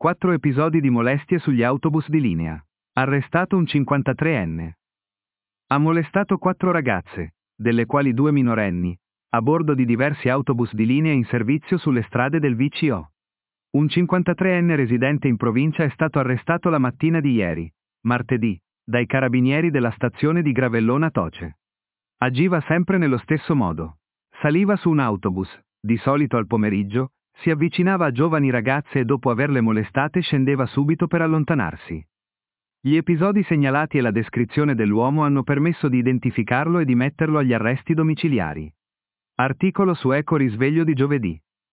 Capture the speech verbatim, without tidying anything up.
Quattro episodi di molestie sugli autobus di linea. Arrestato un cinquantatreenne. Ha molestato quattro ragazze, delle quali due minorenni, a bordo di diversi autobus di linea in servizio sulle strade del V C O. Un cinquantatreenne residente in provincia è stato arrestato la mattina di ieri, martedì, dai carabinieri della stazione di Gravellona Toce. Agiva sempre nello stesso modo. Saliva su un autobus, di solito al pomeriggio, si avvicinava a giovani ragazze e dopo averle molestate scendeva subito per allontanarsi. Gli episodi segnalati e la descrizione dell'uomo hanno permesso di identificarlo e di metterlo agli arresti domiciliari. Articolo su Eco Risveglio di giovedì.